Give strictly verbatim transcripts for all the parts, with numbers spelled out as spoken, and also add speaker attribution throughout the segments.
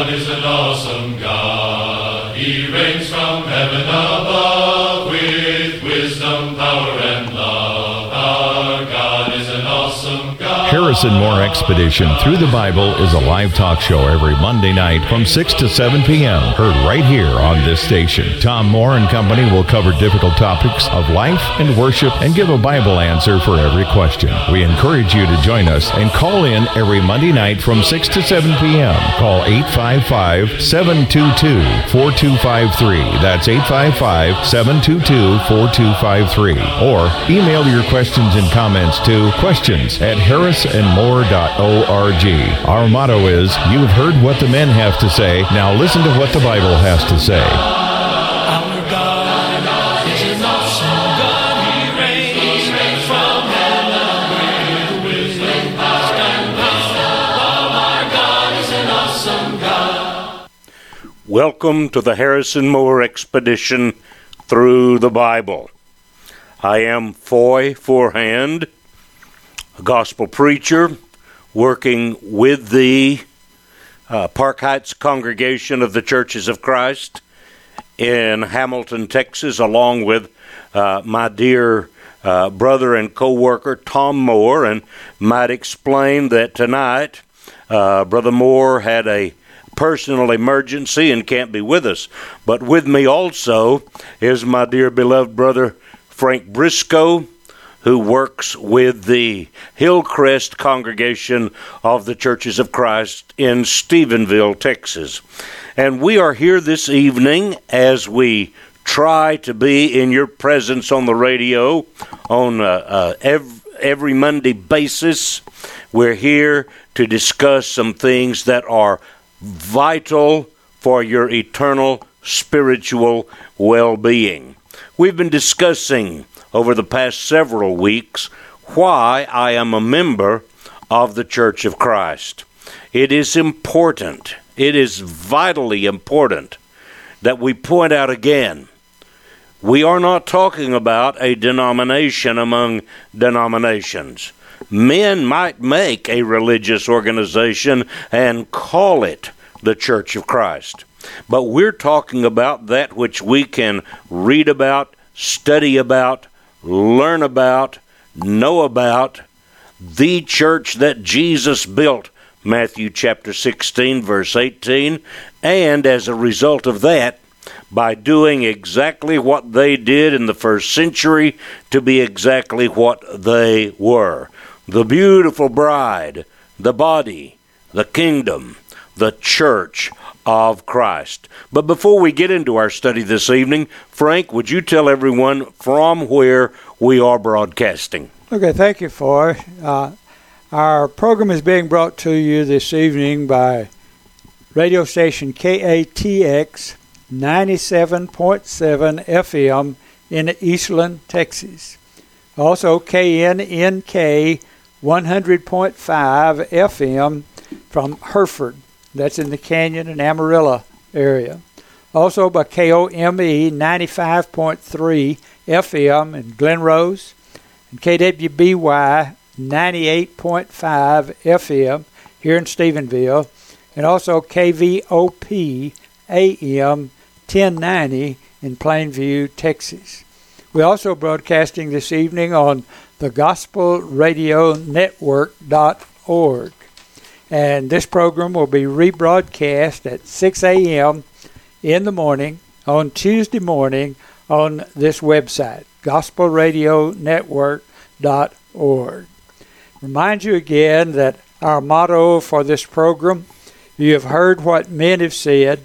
Speaker 1: God is an awesome God. He reigns from heaven above with wisdom, power, and love. Our God is an awesome God.
Speaker 2: Harrison Moore Expedition Through the Bible is a live talk show every Monday night from six to seven p.m. Heard right here on this station. Tom Moore and Company will cover difficult topics of life and worship and give a Bible answer for every question. We encourage you to join us and call in every Monday night from six to seven p.m. Call eight five five, seven two two, four two five three. That's eight five five, seven two two, four two five three. Or email your questions and comments to questions at harris and more dot org. Our motto is, you've heard what the men have to say, now listen to what the Bible has to say.
Speaker 3: Our God is an awesome God. He reigns from heaven with wisdom, power, and love. Our God is an awesome God.
Speaker 4: Welcome to the Harrison Moore Expedition Through the Bible. I am Foy Forehand, a gospel preacher working with the uh, Park Heights congregation of the Churches of Christ in Hamilton, Texas, along with uh, my dear uh, brother and co-worker Tom Moore, and might explain that tonight uh, Brother Moore had a personal emergency and can't be with us. But with me also is my dear beloved brother Frank Briscoe, who works with the Hillcrest congregation of the Churches of Christ in Stephenville, Texas. And we are here this evening as we try to be in your presence on the radio on uh, uh, every, every Monday basis. We're here to discuss some things that are vital for your eternal spiritual well-being. We've been discussing over the past several weeks why I am a member of the Church of Christ. It is important, it is vitally important that we point out again, we are not talking about a denomination among denominations. Men might make a religious organization and call it the Church of Christ. But we're talking about that which we can read about, study about, learn about, know about, the church that Jesus built, Matthew chapter sixteen, verse eighteen, and as a result of that, by doing exactly what they did in the first century to be exactly what they were. The beautiful bride, the body, the kingdom, the church of Christ. But before we get into our study this evening, Frank, would you tell everyone from where we are broadcasting?
Speaker 5: Okay, thank you, Foy. Uh, our program is being brought to you this evening by radio station K A T X ninety-seven point seven F M in Eastland, Texas. Also K N N K one hundred point five F M from Hereford. That's in the Canyon and Amarillo area. Also by K O M E ninety-five point three F M in Glen Rose, and K W B Y ninety-eight point five F M here in Stephenville, and also K V O P A M ten ninety in Plainview, Texas. We're also broadcasting this evening on the gospel radio network dot org. And this program will be rebroadcast at six a.m. in the morning on Tuesday morning on this website, gospel radio network dot org. Remind you again that our motto for this program, you have heard what men have said,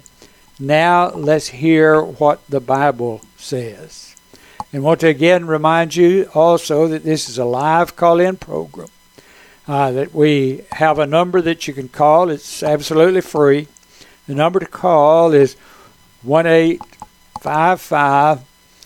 Speaker 5: now let's hear what the Bible says. And want to again remind you also that this is a live call-in program. Uh, that we have a number that you can call. It's absolutely free. The number to call is one eight five five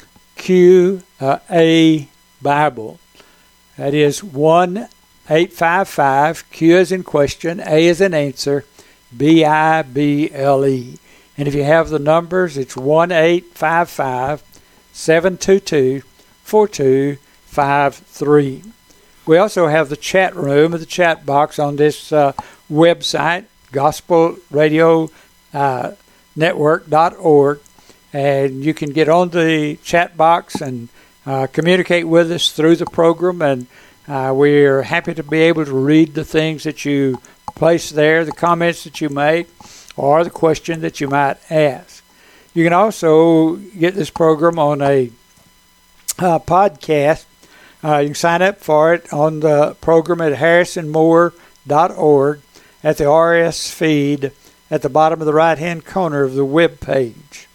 Speaker 5: Q A Bible. That is one eight five five Q as in question, A as in answer, B I B L E. And if you have the numbers, it's one eight five five seven two two four two five three. We also have the chat room or the chat box on this uh, website, gospel radio uh, network dot org, and you can get on the chat box and uh, communicate with us through the program, and uh, we're happy to be able to read the things that you place there, the comments that you make, or the question that you might ask. You can also get this program on a uh, podcast. Uh, you can sign up for it on the program at harrison moore dot org at the R S feed at the bottom of the right-hand corner of the web page.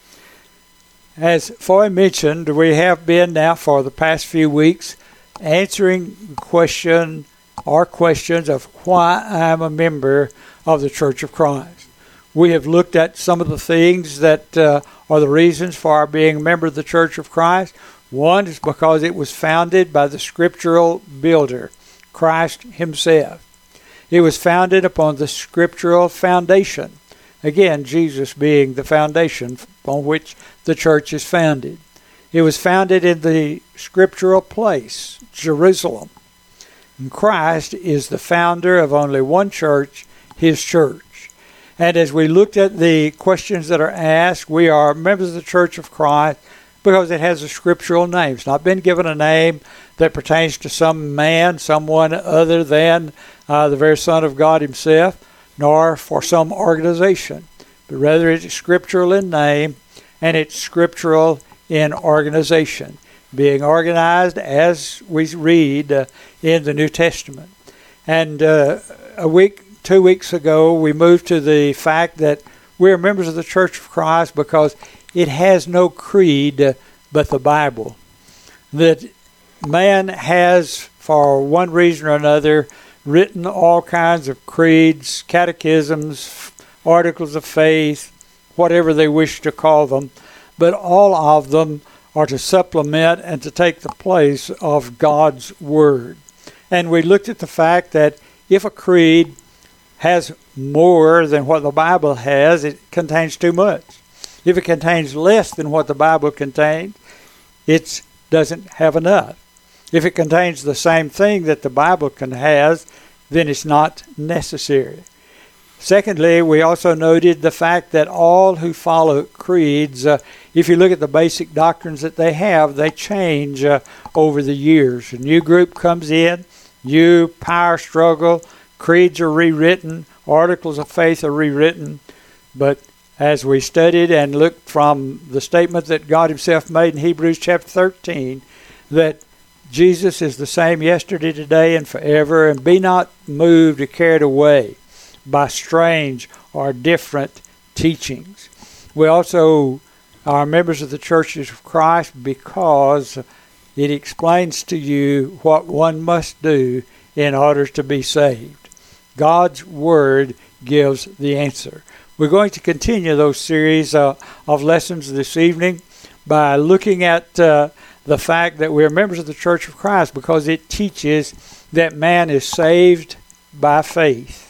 Speaker 5: As Foy mentioned, we have been now for the past few weeks answering the question or questions of why I'm a member of the Church of Christ. We have looked at some of the things that uh, are the reasons for our being a member of the Church of Christ. One is because it was founded by the scriptural builder, Christ himself. It was founded upon the scriptural foundation. Again, Jesus being the foundation on which the church is founded. It was founded in the scriptural place, Jerusalem. And Christ is the founder of only one church, his church. And as we looked at the questions that are asked, we are members of the Church of Christ because it has a scriptural name. It's not been given a name that pertains to some man, someone other than uh, the very Son of God himself, nor for some organization. But rather it's scriptural in name, and it's scriptural in organization, being organized as we read uh, in the New Testament. And uh, a week, two weeks ago, we moved to the fact that we're members of the Church of Christ because it has no creed uh, but the Bible. That man has, for one reason or another, written all kinds of creeds, catechisms, articles of faith, whatever they wish to call them, but all of them are to supplement and to take the place of God's Word. And we looked at the fact that if a creed has more than what the Bible has, it contains too much. If it contains less than what the Bible contains, it doesn't have enough. If it contains the same thing that the Bible can has, then it's not necessary. Secondly, we also noted the fact that all who follow creeds, uh, if you look at the basic doctrines that they have, they change uh, over the years. A new group comes in, new power struggle, creeds are rewritten, articles of faith are rewritten. But as we studied and looked from the statement that God himself made in Hebrews chapter thirteen, that Jesus is the same yesterday, today, and forever, and be not moved or carried away by strange or different teachings. We also are members of the Churches of Christ because it explains to you what one must do in order to be saved. God's Word gives the answer. We're going to continue those series uh, of lessons this evening by looking at uh, the fact that we're members of the Church of Christ because it teaches that man is saved by faith.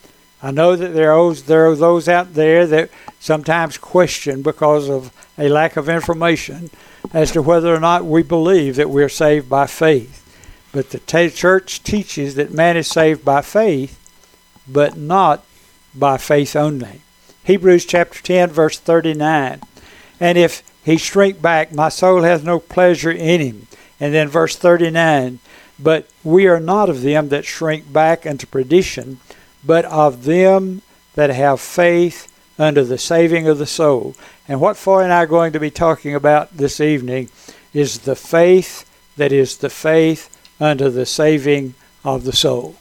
Speaker 5: I know that there are, there are those out there that sometimes question because of a lack of information as to whether or not we believe that we're saved by faith. But the t- church teaches that man is saved by faith, but not by faith only. Hebrews chapter ten, verse thirty-nine. And if he shrink back, my soul has no pleasure in him. And then verse thirty-nine. But we are not of them that shrink back unto perdition, but of them that have faith unto the saving of the soul. And what Foy and I are going to be talking about this evening is the faith that is the faith unto the saving of the soul.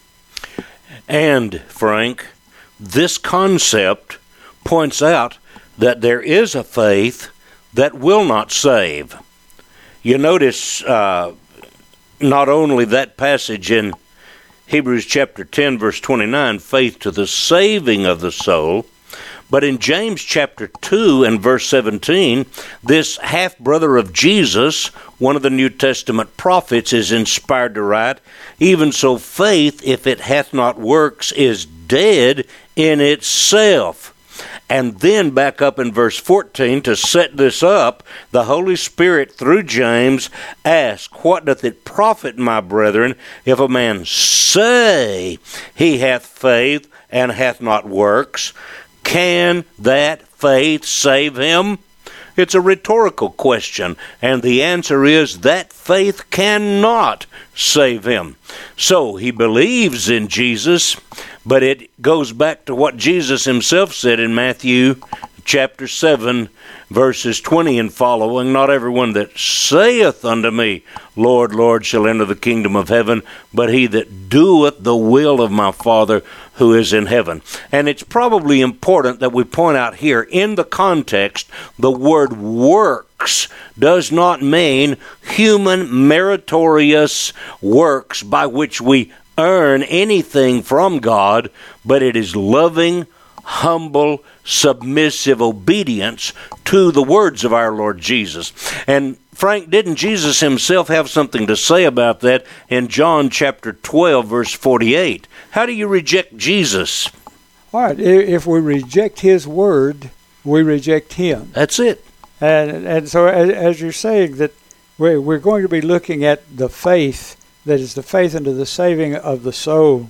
Speaker 4: And, Frank, this concept points out that there is a faith that will not save. You notice uh, not only that passage in Hebrews chapter ten, verse twenty-nine, faith to the saving of the soul, but in James chapter two and verse seventeen, this half-brother of Jesus, one of the New Testament prophets, is inspired to write, even so faith, if it hath not works, is dead in itself. And then back up in verse fourteen, to set this up, the Holy Spirit through James asked, what doth it profit, my brethren, if a man say he hath faith and hath not works? Can that faith save him? It's a rhetorical question, and the answer is that faith cannot save him. So he believes in Jesus, but it goes back to what Jesus himself said in Matthew chapter seven, verses twenty and following. Not everyone that saith unto me, Lord, Lord, shall enter the kingdom of heaven, but he that doeth the will of my Father who is in heaven. And it's probably important that we point out here, in the context, the word works does not mean human meritorious works by which we earn anything from God, but it is loving, humble, submissive obedience to the words of our Lord Jesus. And Frank, didn't Jesus himself have something to say about that in John chapter twelve, verse forty-eight? How do you reject Jesus?
Speaker 5: All right, if we reject his word, we reject him.
Speaker 4: That's it.
Speaker 5: And and so as, as you're saying that we're, we're going to be looking at the faith that is the faith unto the saving of the soul.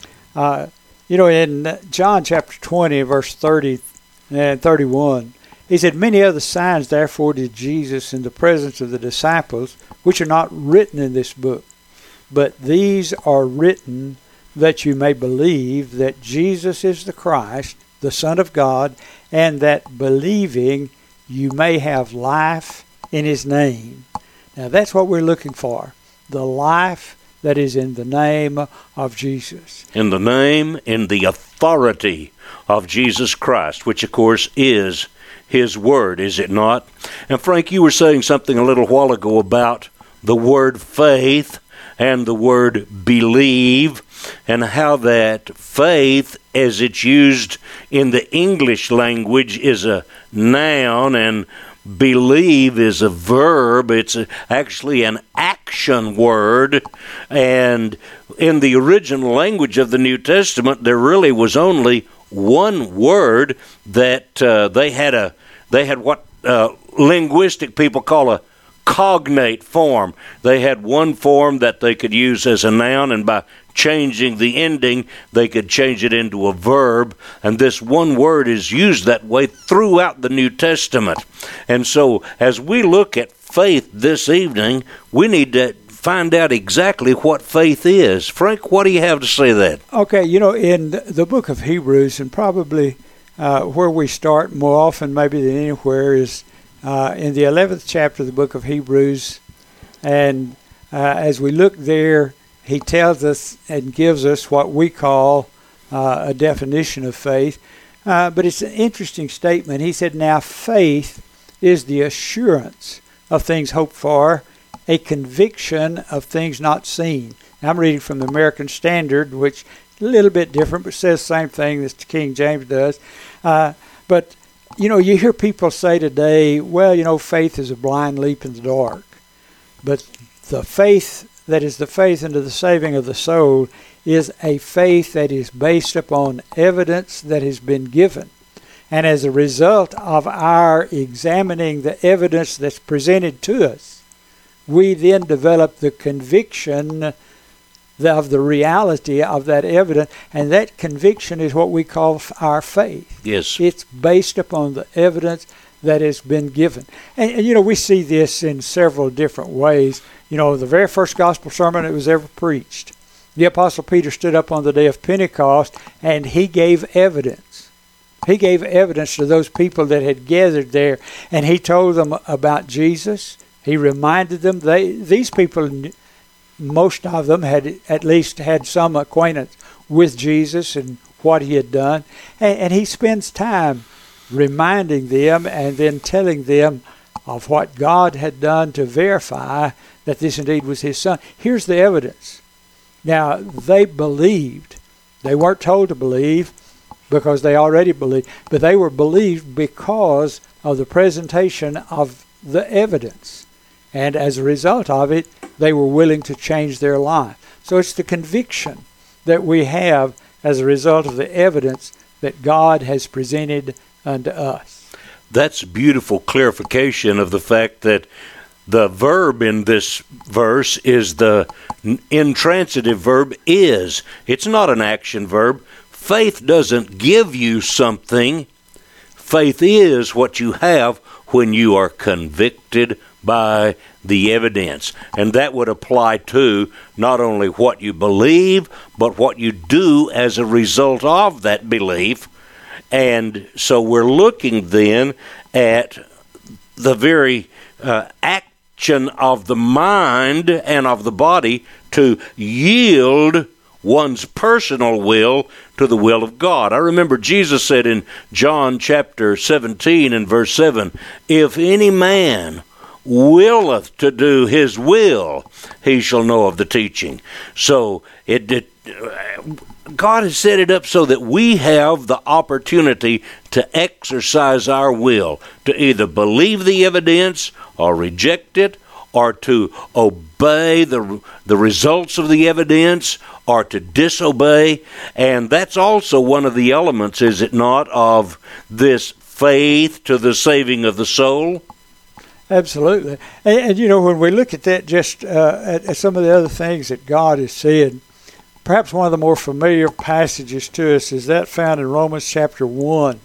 Speaker 5: Uh, you know, in John chapter twenty, verse thirty and thirty-one, he said, many other signs therefore did Jesus in the presence of the disciples, which are not written in this book. But these are written that you may believe that Jesus is the Christ, the Son of God, and that believing you may have life in his name. Now that's what we're looking for, the life that is in the name of Jesus.
Speaker 4: In the name, in the authority of Jesus Christ, which of course is his word, is it not? And Frank, you were saying something a little while ago about the word faith and the word believe, and how that faith, as it's used in the English language, is a noun, and believe is a verb. It's a, actually an action word. And in the original language of the New Testament, there really was only one word that uh, they had a they had what uh, linguistic people call a cognate form. They had one form that they could use as a noun, and by changing the ending, they could change it into a verb. And this one word is used that way throughout the New Testament. And so as we look at faith this evening, we need to find out exactly what faith is. Frank, what do you have to say to that?
Speaker 5: Okay, you know, in the book of Hebrews, and probably uh, where we start more often maybe than anywhere, is uh, in the eleventh chapter of the book of Hebrews. And uh, as we look there, he tells us and gives us what we call uh, a definition of faith. Uh, but it's an interesting statement. He said, now faith is the assurance of things hoped for, a conviction of things not seen. Now, I'm reading from the American Standard, which is a little bit different, but says the same thing as the King James does. Uh, but, you know, you hear people say today, well, you know, faith is a blind leap in the dark. But the faith that is the faith unto the saving of the soul is a faith that is based upon evidence that has been given. And as a result of our examining the evidence that's presented to us, we then develop the conviction of the reality of that evidence, and that conviction is what we call our faith.
Speaker 4: Yes.
Speaker 5: It's based upon the evidence that has been given. And, and, you know, we see this in several different ways. You know, the very first gospel sermon that was ever preached, the Apostle Peter stood up on the day of Pentecost, and he gave evidence. He gave evidence to those people that had gathered there, and he told them about Jesus. He reminded them, they these people, most of them had at least had some acquaintance with Jesus and what he had done. And, and he spends time reminding them and then telling them of what God had done to verify that this indeed was his son. Here's the evidence. Now, they believed. They weren't told to believe because they already believed, but they were believed because of the presentation of the evidence. And as a result of it, they were willing to change their life. So it's the conviction that we have as a result of the evidence that God has presented unto us.
Speaker 4: That's beautiful clarification of the fact that the verb in this verse is the intransitive verb is. It's not an action verb. faith doesn't give you something. Faith is what you have when you are convicted by the evidence. And that would apply to not only what you believe, but what you do as a result of that belief. And so we're looking then at the very uh, action of the mind and of the body to yield one's personal will to the will of God. I remember Jesus said in John chapter seventeen and verse seven, "If any man willeth to do his will, he shall know of the teaching." So it, it God has set it up so that we have the opportunity to exercise our will, to either believe the evidence or reject it, or to obey the the results of the evidence, or to disobey. And that's also one of the elements, is it not, of this faith to the saving of the soul?
Speaker 5: Absolutely. And, and you know, when we look at that, just uh, at, at some of the other things that God has said, perhaps one of the more familiar passages to us is that found in Romans chapter one,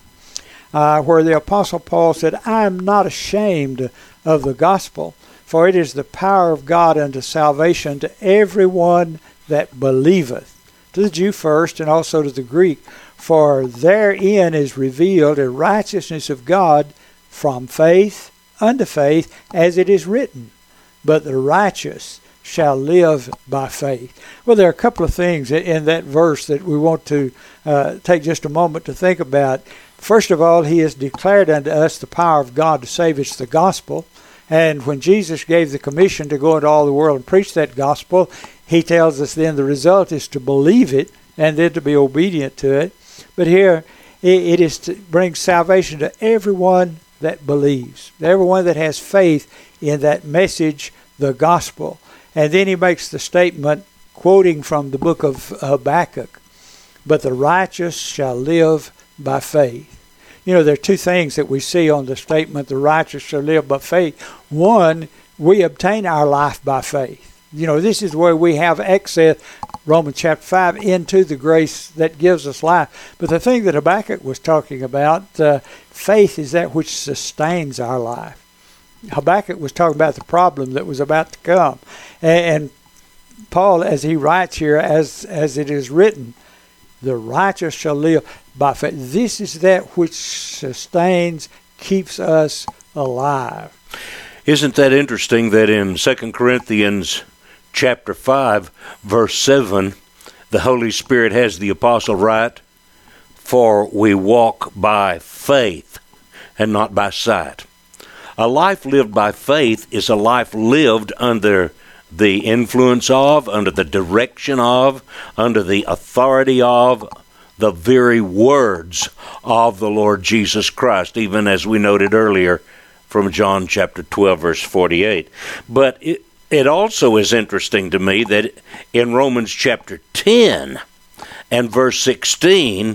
Speaker 5: uh, where the Apostle Paul said, "I am not ashamed of the gospel, for it is the power of God unto salvation to everyone that believeth," to the Jew first and also to the Greek. "For therein is revealed a righteousness of God from faith unto faith, as it is written, but the righteous shall live by faith." Well, there are a couple of things in that verse that we want to uh, take just a moment to think about. First of all, he has declared unto us the power of God to save. It's the gospel. And when Jesus gave the commission to go into all the world and preach that gospel, he tells us then the result is to believe it and then to be obedient to it. But here, it is to bring salvation to everyone that believes, everyone that has faith in that message, the gospel. And then he makes the statement, quoting from the book of Habakkuk, "But the righteous shall live by faith." You know, there are two things that we see on the statement, "the righteous shall live by faith." One, we obtain our life by faith. You know, this is where we have access, Romans chapter five, into the grace that gives us life. But the thing that Habakkuk was talking about, uh, faith is that which sustains our life. Habakkuk was talking about the problem that was about to come. And, and Paul, as he writes here, as as it is written, "The righteous shall live by faith." This is that which sustains, keeps us alive.
Speaker 4: Isn't that interesting that in Second Corinthians chapter five, verse seven, the Holy Spirit has the apostle write, "For we walk by faith and not by sight." A life lived by faith is a life lived under the influence of, under the direction of, under the authority of the very words of the Lord Jesus Christ, even as we noted earlier from John chapter twelve, verse forty-eight. But it, it also is interesting to me that in Romans chapter ten and verse sixteen,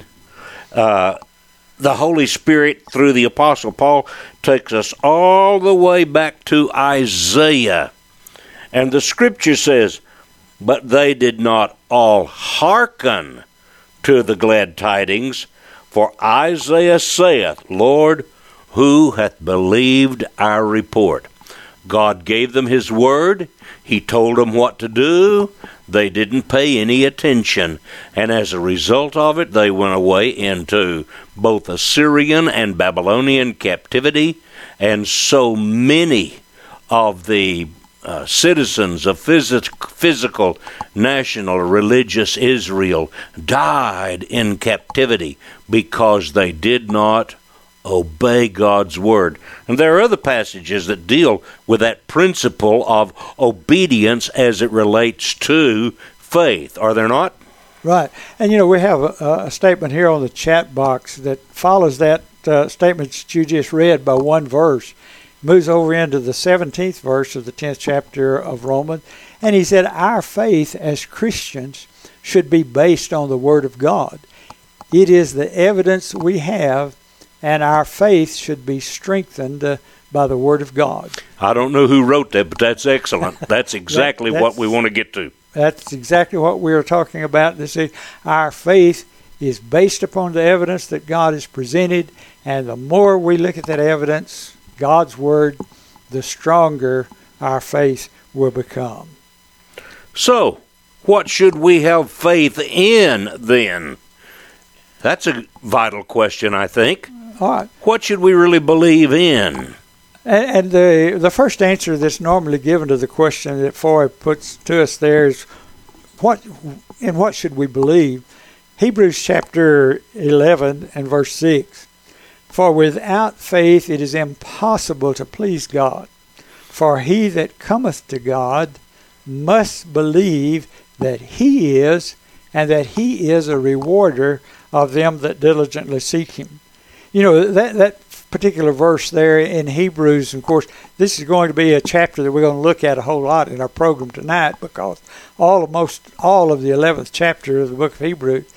Speaker 4: uh, the Holy Spirit, through the Apostle Paul, takes us all the way back to Isaiah. And the Scripture says, "But they did not all hearken to the glad tidings, for Isaiah saith, Lord, who hath believed our report?" God gave them his word. He told them what to do. They didn't pay any attention. And as a result of it, they went away into both Assyrian and Babylonian captivity. And so many of the uh, citizens of phys- physical, national, religious Israel died in captivity because they did not obey God's word. And there are other passages that deal with that principle of obedience as it relates to faith, are there not?
Speaker 5: Right. And, you know, we have a, a statement here on the chat box that follows that uh, statement that you just read by one verse, moves over into the seventeenth verse of the tenth chapter of Romans, and he said, "Our faith as Christians should be based on the Word of God. It is the evidence we have, and our faith should be strengthened uh, by the Word of God."
Speaker 4: I don't know who wrote that, but that's excellent. That's exactly
Speaker 5: that, that's,
Speaker 4: what we want to get to.
Speaker 5: That's exactly what we are talking about this evening. Our faith is based upon the evidence that God has presented, and the more we look at that evidence, God's Word, the stronger our faith will become.
Speaker 4: So, what should we have faith in then? That's a vital question, I think.
Speaker 5: All right.
Speaker 4: What should we really believe in?
Speaker 5: And, and the the first answer that's normally given to the question that Foy puts to us there is, what in what should we believe? Hebrews chapter eleven and verse six. For without faith it is impossible to please God. For he that cometh to God must believe that he is, and that he is a rewarder of them that diligently seek him. You know, that, that particular verse there in Hebrews, and of course, this is going to be a chapter that we're going to look at a whole lot in our program tonight, because all of most all of the eleventh chapter of the book of Hebrews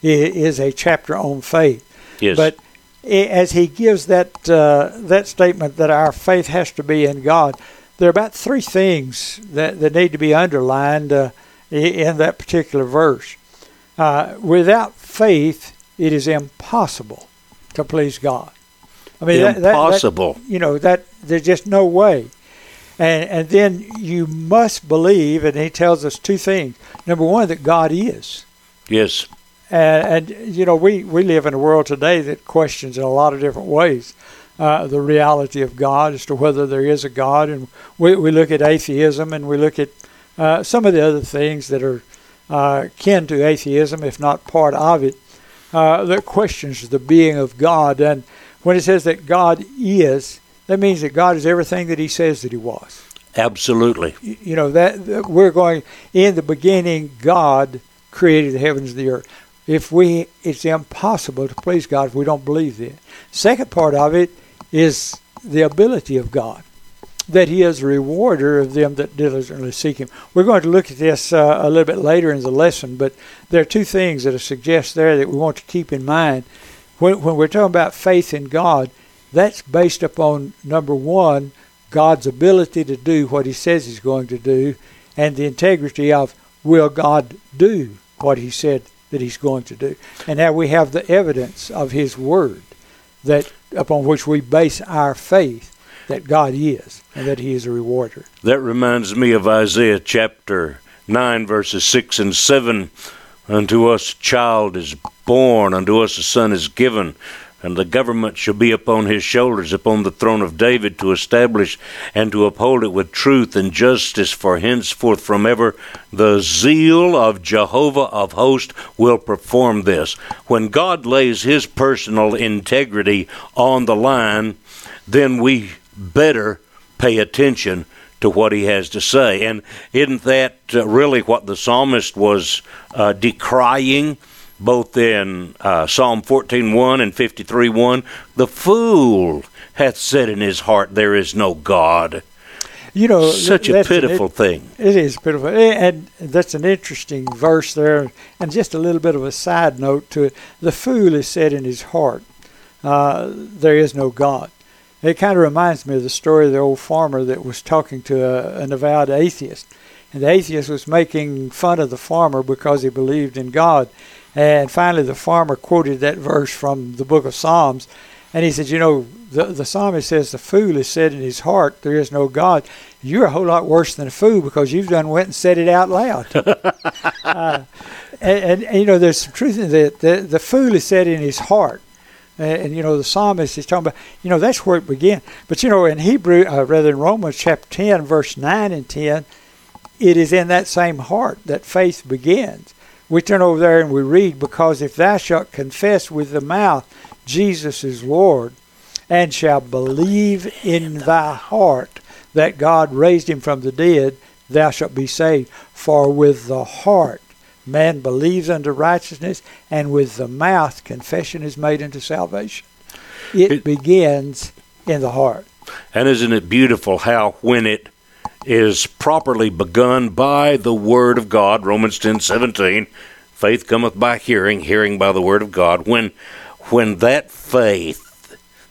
Speaker 5: is a chapter on faith.
Speaker 4: Yes.
Speaker 5: But as he gives that uh, that statement that our faith has to be in God, there are about three things that, that need to be underlined uh, in that particular verse. Uh, without faith, it is impossible to please God. I mean,
Speaker 4: impossible.
Speaker 5: That, that, you know, that there's just no way. And and then you must believe, and he tells us two things. Number one, that God is.
Speaker 4: Yes.
Speaker 5: And, and you know, we, we live in a world today that questions in a lot of different ways uh, the reality of God, as to whether there is a God. And we, we look at atheism, and we look at uh, some of the other things that are uh, kin to atheism, if not part of it, uh, that questions the being of God. And when it says that God is, that means that God is everything that he says that he was.
Speaker 4: Absolutely.
Speaker 5: You, you know, that, that we're going, in the beginning, God created the heavens and the earth. If we, it's impossible to please God if we don't believe that. Second part of it is the ability of God, that he is a rewarder of them that diligently seek him. We're going to look at this uh, a little bit later in the lesson, but there are two things that are suggest there that we want to keep in mind. When, when we're talking about faith in God, that's based upon, number one, God's ability to do what he says he's going to do, and the integrity of, will God do what he said that he's going to do. And now we have the evidence of his word, that upon which we base our faith that God is, and that he is a rewarder.
Speaker 4: That reminds me of Isaiah chapter nine, verses six and seven. Unto us a child is born, unto us a son is given, and the government shall be upon his shoulders, upon the throne of David, to establish and to uphold it with truth and justice for henceforth from ever. The zeal of Jehovah of hosts will perform this. When God lays his personal integrity on the line, then we better pay attention to what he has to say. And isn't that uh, really what the psalmist was uh, decrying? Both in uh, Psalm fourteen one and fifty-three one, the fool hath said in his heart, there is no God.
Speaker 5: You know,
Speaker 4: such a pitiful
Speaker 5: it,
Speaker 4: thing.
Speaker 5: It is pitiful, and that's an interesting verse there. And just a little bit of a side note to it: the fool has said in his heart, uh, there is no God. It kind of reminds me of the story of the old farmer that was talking to a, an avowed atheist, and the atheist was making fun of the farmer because he believed in God. And finally, the farmer quoted that verse from the book of Psalms. And he said, you know, the, the psalmist says, the fool has said in his heart, there is no God. You're a whole lot worse than a fool, because you've done went and said it out loud. uh, and, and, and, you know, there's some truth in that. The, the fool has said in his heart. And, and, you know, the psalmist is talking about, you know, that's where it began. But, you know, in Hebrew, uh, rather in Romans chapter ten, verse nine and ten, it is in that same heart that faith begins. We turn over there and we read, because if thou shalt confess with the mouth Jesus is Lord, and shalt believe in thy heart that God raised him from the dead, thou shalt be saved. For with the heart man believes unto righteousness, and with the mouth confession is made unto salvation. It, it begins in the heart.
Speaker 4: And isn't it beautiful how when it is properly begun by the Word of God, Romans ten seventeen, faith cometh by hearing, hearing by the Word of God. When, when that faith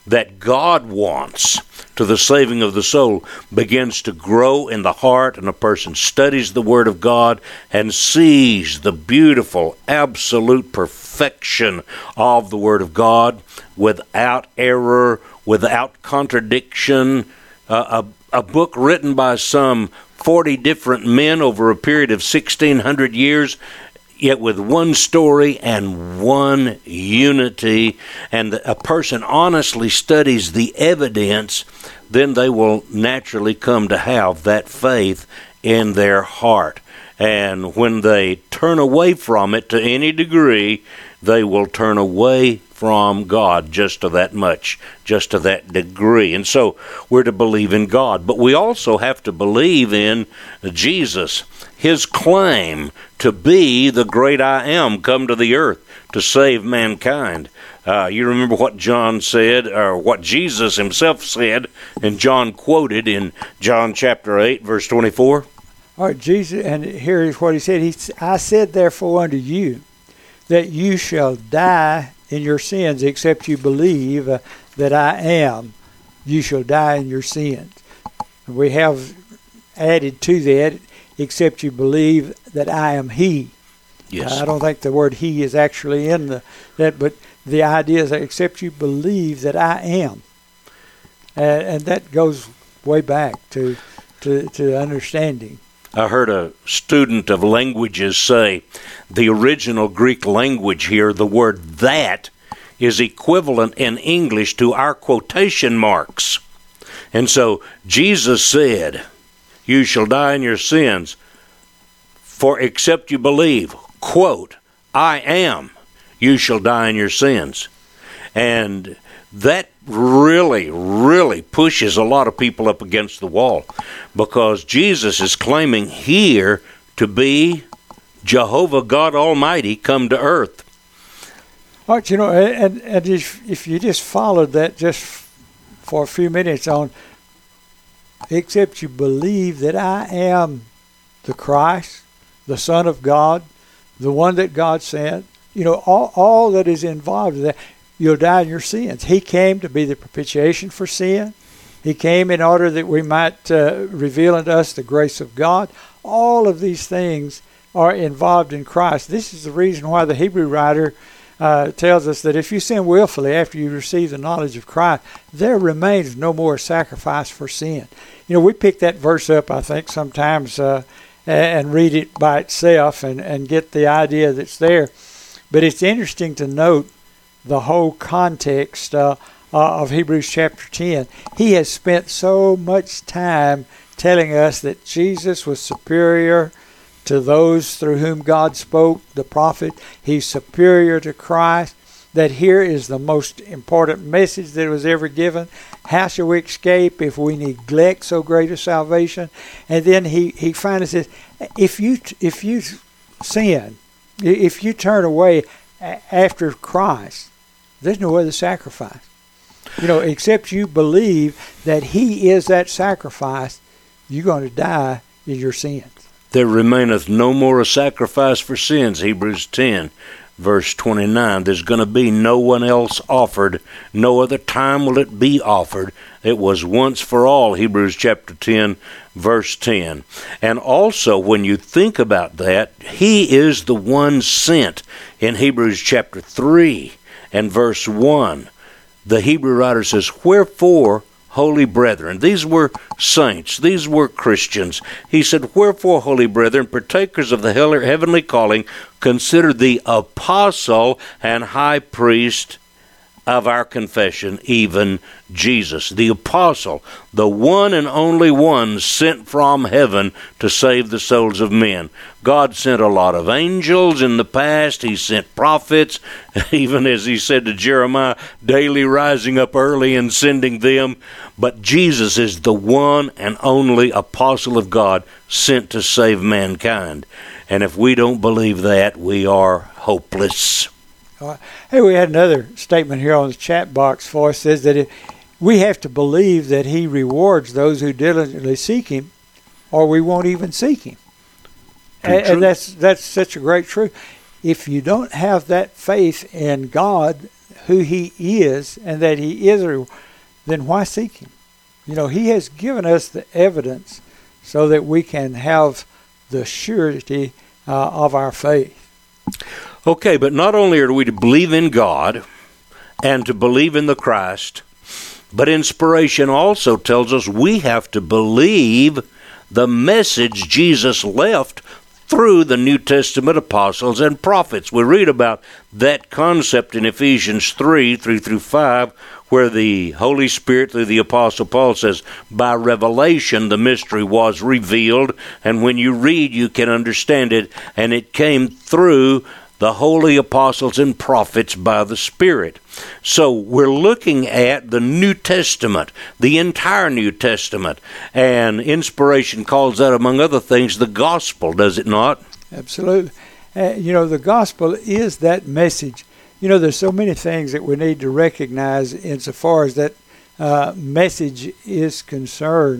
Speaker 4: that God wants to the saving of the soul begins to grow in the heart, and a person studies the Word of God and sees the beautiful, absolute perfection of the Word of God without error, without contradiction, uh, a, a book written by some forty different men over a period of sixteen hundred years, yet with one story and one unity, and a person honestly studies the evidence, then they will naturally come to have that faith in their heart. And when they turn away from it to any degree, they will turn away from God just to that much, just to that degree. And so we're to believe in God. But we also have to believe in Jesus, his claim to be the great I am come to the earth to save mankind. Uh, you remember what John said, or what Jesus himself said, and John quoted in John chapter eight, verse twenty-four?
Speaker 5: All right, Jesus, and here is what he said. He, I said, therefore, unto you, that you shall die in your sins, except you believe uh, that I am. You shall die in your sins. We have added to that, except you believe that I am He.
Speaker 4: Yes.
Speaker 5: Uh, I don't think the word He is actually in the that, but the idea is that except you believe that I am. Uh, and that goes way back to, to, to understanding.
Speaker 4: I heard a student of languages say the original Greek language here, the word that, is equivalent in English to our quotation marks. And so Jesus said, you shall die in your sins, for except you believe, quote, I am, you shall die in your sins. And that really, really pushes a lot of people up against the wall, because Jesus is claiming here to be Jehovah God Almighty come to earth.
Speaker 5: All right, you know, and, and if, if you just followed that just for a few minutes on, except you believe that I am the Christ, the Son of God, the one that God sent, you know, all, all that is involved in that, you'll die in your sins. He came to be the propitiation for sin. He came in order that we might uh, reveal unto us the grace of God. All of these things are involved in Christ. This is the reason why the Hebrew writer uh, tells us that if you sin willfully after you receive the knowledge of Christ, there remains no more sacrifice for sin. You know, we pick that verse up, I think, sometimes uh, and read it by itself and, and get the idea that's there. But it's interesting to note the whole context uh, uh, of Hebrews chapter ten. He has spent so much time telling us that Jesus was superior to those through whom God spoke, the prophet. He's superior to Christ. That here is the most important message that was ever given. How shall we escape if we neglect so great a salvation? And then he, he finally says, if you if you sin, if you turn away after Christ, there's no other sacrifice. You know, except you believe that He is that sacrifice, you're going to die in your sins.
Speaker 4: There remaineth no more a sacrifice for sins, Hebrews ten, verse twenty-nine. There's going to be no one else offered. No other time will it be offered. It was once for all, Hebrews chapter ten, verse ten. And also, when you think about that, He is the one sent in Hebrews chapter three and verse one. The Hebrew writer says, wherefore, holy brethren, these were saints, these were Christians. He said, wherefore, holy brethren, partakers of the heavenly calling, consider the apostle and high priest of our confession, even Jesus, the apostle, the one and only one sent from heaven to save the souls of men. God sent a lot of angels in the past. He sent prophets, even as he said to Jeremiah, daily rising up early and sending them. But Jesus is the one and only apostle of God sent to save mankind. And if we don't believe that, we are hopeless.
Speaker 5: Uh, hey, we had another statement here on the chat box for us. Says that it, we have to believe that He rewards those who diligently seek Him, or we won't even seek Him. And, and that's that's such a great truth. If you don't have that faith in God, who he is and that he is, then why seek him? You know, he has given us the evidence so that we can have the surety uh, of our faith.
Speaker 4: Okay, but not only are we to believe in God and to believe in the Christ, but inspiration also tells us we have to believe the message Jesus left through the New Testament apostles and prophets. We read about that concept in Ephesians three, three through five, where the Holy Spirit, through the Apostle Paul, says, by revelation the mystery was revealed, and when you read you can understand it, and it came through the holy apostles and prophets by the Spirit. So we're looking at the New Testament, the entire New Testament, and inspiration calls that, among other things, the gospel, does it not?
Speaker 5: Absolutely. Uh, you know, the gospel is that message. You know, there's so many things that we need to recognize insofar as that uh, message is concerned,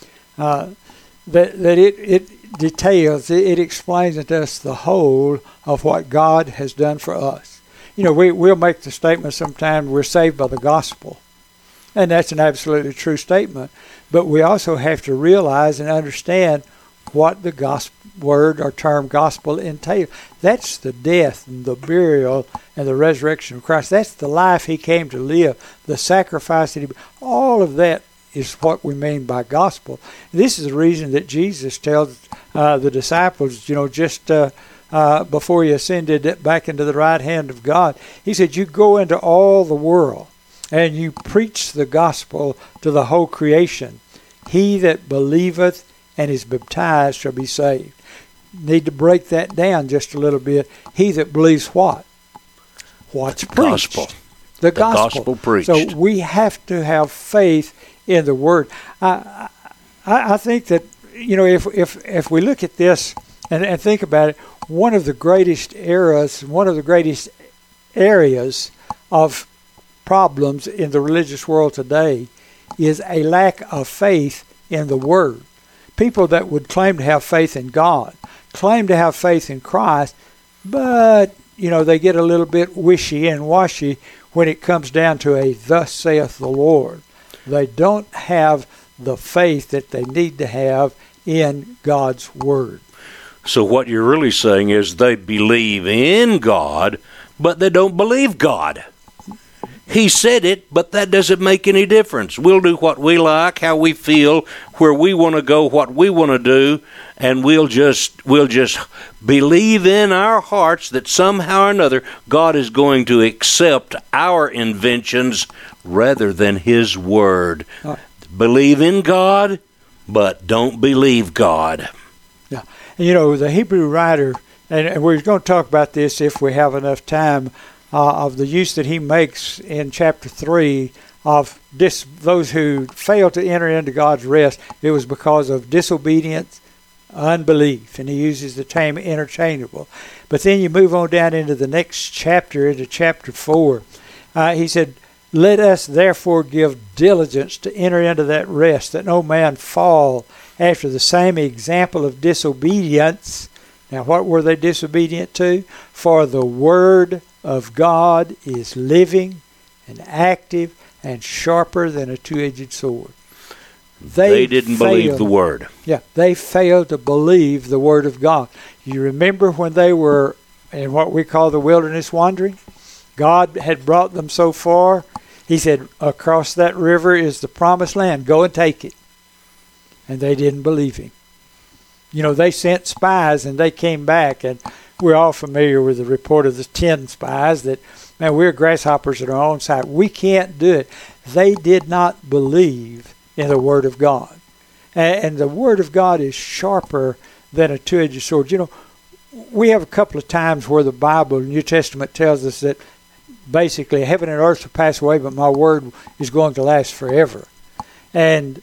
Speaker 5: uh, that, that it, it details, it, it explains to us the whole of what God has done for us. You know, we, we'll make the statement sometimes we're saved by the gospel, and that's an absolutely true statement, but we also have to realize and understand what the gospel word or term gospel entails. That's the death and the burial and the resurrection of Christ. That's the life he came to live, the sacrifice that he, all of that is what we mean by gospel. This is the reason that Jesus tells uh, the disciples, you know, just uh, uh, before he ascended back into the right hand of God, he said, you go into all the world and you preach the gospel to the whole creation. He that believeth and is baptized shall be saved. Need to break that down just a little bit. He that believes what? What's preached?
Speaker 4: Gospel.
Speaker 5: The
Speaker 4: The
Speaker 5: gospel.
Speaker 4: gospel preached.
Speaker 5: So we have to have faith in the Word. I, I, I think that, you know, if if if we look at this and, and think about it, one of the greatest eras, one of the greatest areas of problems in the religious world today is a lack of faith in the Word. People that would claim to have faith in God, claim to have faith in Christ, but, you know, they get a little bit wishy and washy when it comes down to a thus saith the Lord. They don't have the faith that they need to have in God's Word.
Speaker 4: So what you're really saying is they believe in God, but they don't believe God. He said it, but that doesn't make any difference. We'll do what we like, how we feel, where we want to go, what we want to do, and we'll just we'll just believe in our hearts that somehow or another God is going to accept our inventions rather than His Word.
Speaker 5: Uh,
Speaker 4: Believe in God, but don't believe God.
Speaker 5: Yeah. And, you know, the Hebrew writer, and, and we're going to talk about this if we have enough time, Uh, of the use that he makes in chapter three of dis- those who fail to enter into God's rest. It was because of disobedience, unbelief, and he uses the term interchangeable. But then you move on down into the next chapter, into chapter four. Uh, he said, let us therefore give diligence to enter into that rest, that no man fall after the same example of disobedience. Now, what were they disobedient to? For the word of God is living and active and sharper than a two-edged sword. They,
Speaker 4: they didn't
Speaker 5: failed,
Speaker 4: believe the Word.
Speaker 5: Yeah, they failed to believe the Word of God. You remember when they were in what we call the wilderness wandering? God had brought them so far. He said, across that river is the promised land. Go and take it. And they didn't believe him. You know, they sent spies and they came back, and we're all familiar with the report of the ten spies that, man, we're grasshoppers at our own side. We can't do it. They did not believe in the Word of God. And, and the Word of God is sharper than a two-edged sword. You know, we have a couple of times where the Bible, the New Testament, tells us that basically heaven and earth will pass away, but my Word is going to last forever. And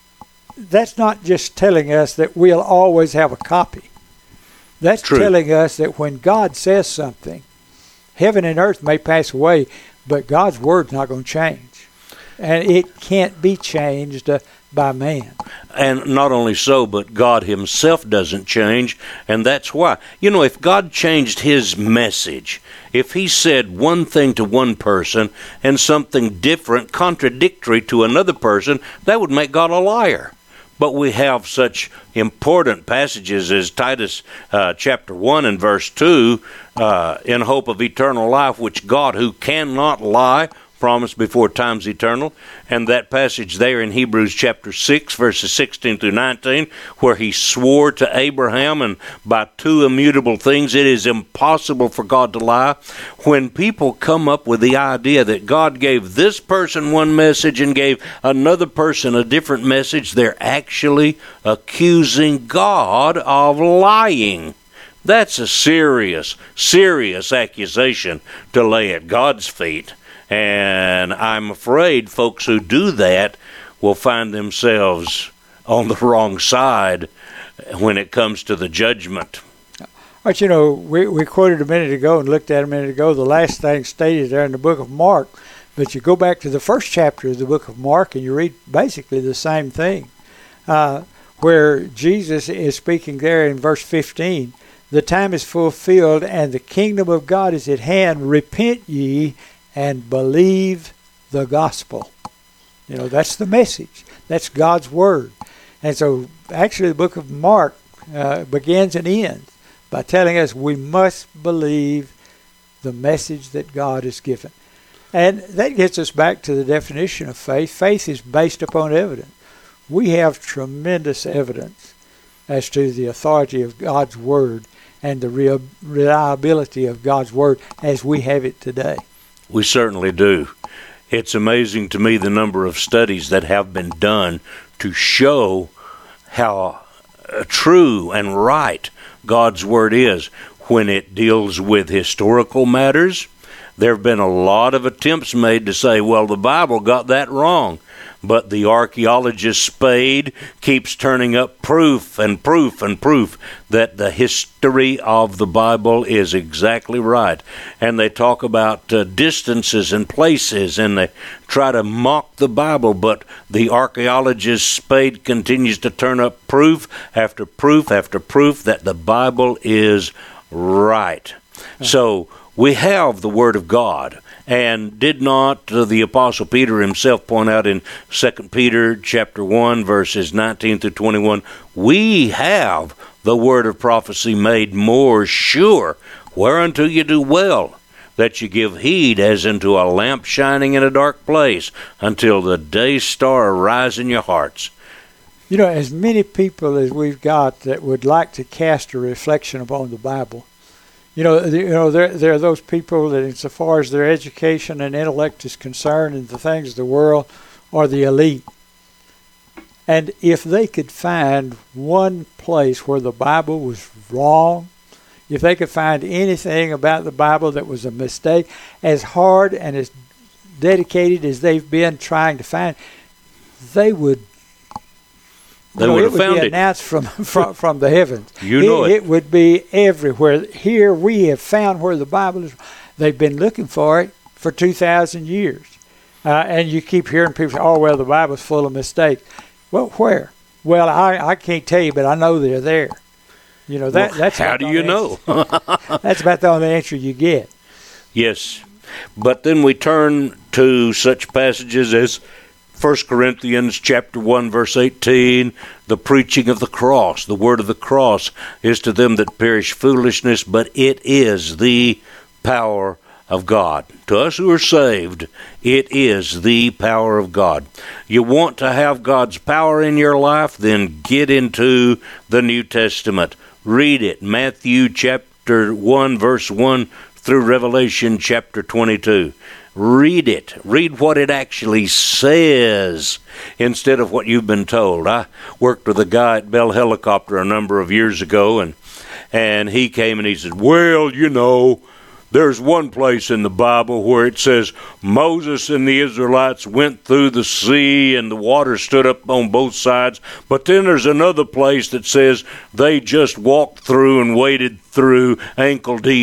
Speaker 5: that's not just telling us that we'll always have a copy. That's
Speaker 4: True.
Speaker 5: telling us that when God says something, heaven and earth may pass away, but God's Word's not going to change. And it can't be changed uh, by man.
Speaker 4: And not only so, but God himself doesn't change, and that's why. You know, if God changed his message, if he said one thing to one person and something different, contradictory to another person, that would make God a liar. But we have such important passages as Titus uh, chapter one and verse two, uh, in hope of eternal life, which God, who cannot lie, promised before time's eternal, and that passage there in Hebrews chapter six, verses sixteen through nineteen, where he swore to Abraham, and by two immutable things it is impossible for God to lie. When people come up with the idea that God gave this person one message and gave another person a different message, they're actually accusing God of lying. That's a serious, serious accusation to lay at God's feet. And I'm afraid folks who do that will find themselves on the wrong side when it comes to the judgment.
Speaker 5: But, you know, we, we quoted a minute ago and looked at a minute ago the last thing stated there in the book of Mark. But you go back to the first chapter of the book of Mark and you read basically the same thing, uh, where Jesus is speaking there in verse fifteen. The time is fulfilled and the kingdom of God is at hand. Repent ye and believe the gospel. You know, that's the message. That's God's word. And so actually the book of Mark uh, begins and ends by telling us we must believe the message that God has given. And that gets us back to the definition of faith. Faith is based upon evidence. We have tremendous evidence as to the authority of God's word and the re- reliability of God's word as we have it today.
Speaker 4: We certainly do. It's amazing to me the number of studies that have been done to show how true and right God's Word is when it deals with historical matters. There have been a lot of attempts made to say, well, the Bible got that wrong. But the archaeologist Spade keeps turning up proof and proof and proof that the history of the Bible is exactly right. And they talk about uh, distances and places, and they try to mock the Bible. But the archaeologist Spade continues to turn up proof after proof after proof that the Bible is right. Mm-hmm. So we have the Word of God. And did not uh, the Apostle Peter himself point out in Second Peter chapter one, verses nineteen through twenty-one, we have the word of prophecy made more sure, whereunto you do well, that you give heed as unto a lamp shining in a dark place, until the day star arise in your hearts.
Speaker 5: You know, as many people as we've got that would like to cast a reflection upon the Bible, You know, you know, there there are those people that, insofar as their education and intellect is concerned, and the things of the world, are the elite. And if they could find one place where the Bible was wrong, if they could find anything about the Bible that was a mistake, as hard and as dedicated as they've been trying to find, they would.
Speaker 4: They
Speaker 5: no,
Speaker 4: would
Speaker 5: it
Speaker 4: have found
Speaker 5: would be
Speaker 4: it.
Speaker 5: announced from, from, from the heavens.
Speaker 4: You know it.
Speaker 5: It would be everywhere. Here we have found where the Bible is. They've been looking for it for two thousand years. Uh, and you keep hearing people say, oh, well, the Bible's full of mistakes. Well, where? Well, I, I can't tell you, but I know they're there. You know, that,
Speaker 4: well,
Speaker 5: that's
Speaker 4: how do you know?
Speaker 5: That's about the only answer you get.
Speaker 4: Yes. But then we turn to such passages as First Corinthians chapter one, verse eighteen, the preaching of the cross. The word of the cross is to them that perish foolishness, but it is the power of God. To us who are saved, it is the power of God. You want to have God's power in your life? Then get into the New Testament. Read it. Matthew chapter one, verse one through Revelation chapter twenty-two. Read it. Read what it actually says instead of what you've been told. I worked with a guy at Bell Helicopter a number of years ago, and and he came and he said, well, you know, there's one place in the Bible where it says Moses and the Israelites went through the sea and the water stood up on both sides. But then there's another place that says they just walked through and waded through ankle deep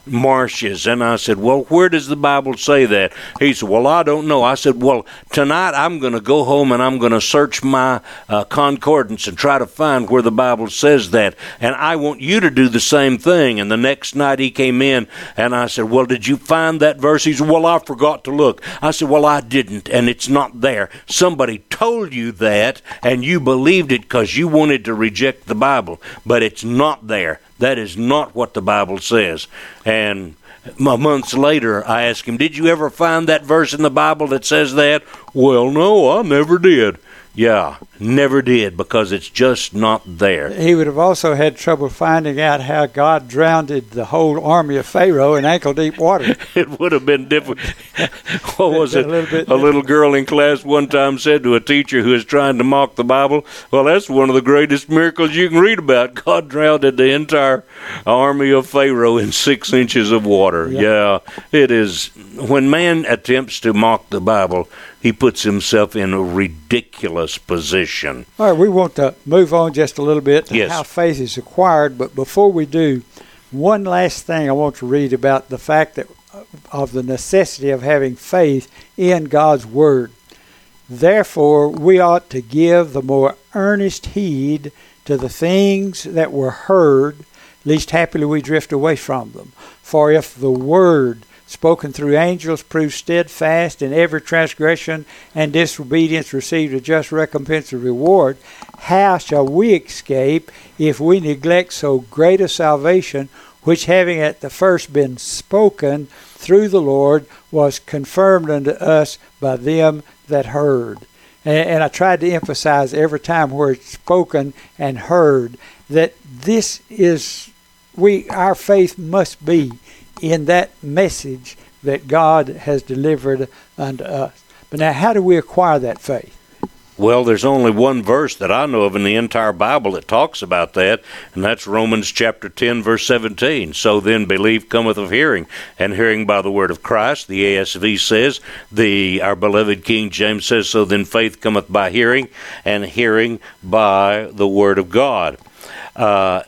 Speaker 4: marshes. And I said, well, where does the Bible say that? He said, well, I don't know. I said, well, tonight I'm going to go home and I'm going to search my uh, concordance and try to find where the Bible says that. And I want you to do the same thing. And the next night he came in and I said, well, did you find that verse? He said, well, I forgot to look. I said, well, I didn't, and it's not there. Somebody told you that and you believed it because you wanted to reject the Bible, but it's not there. That is not what the Bible says. And months later, I asked him, did you ever find that verse in the Bible that says that? Well, no, I never did. Yeah, never did, because it's just not there.
Speaker 5: He would have also had trouble finding out how God drowned the whole army of Pharaoh in ankle-deep water.
Speaker 4: It would have been different. What was it?
Speaker 5: A little, bit
Speaker 4: a little girl in class one time said to a teacher who was trying to mock the Bible, well, that's one of the greatest miracles you can read about. God drowned the entire army of Pharaoh in six inches of water. Yeah, yeah, it is. When man attempts to mock the Bible, he puts himself in a ridiculous position.
Speaker 5: All right, we want to move on just a little bit to
Speaker 4: yes.
Speaker 5: how faith is acquired, but before we do, one last thing I want to read about the fact that of the necessity of having faith in God's Word. Therefore, we ought to give the more earnest heed to the things that were heard, lest happily we drift away from them. For if the Word spoken through angels proved steadfast, in every transgression and disobedience received a just recompense of reward, how shall we escape if we neglect so great a salvation, which having at the first been spoken through the Lord, was confirmed unto us by them that heard? And, and I tried to emphasize every time where it's spoken and heard, that this is, we our faith must be in that message that God has delivered unto us. But now, how do we acquire that faith?
Speaker 4: Well, there's only one verse that I know of in the entire Bible that talks about that, and that's Romans chapter ten, verse seventeen. So then belief cometh of hearing, and hearing by the word of Christ. The A S V says, the our beloved King James says, so then faith cometh by hearing, and hearing by the word of God. Uh,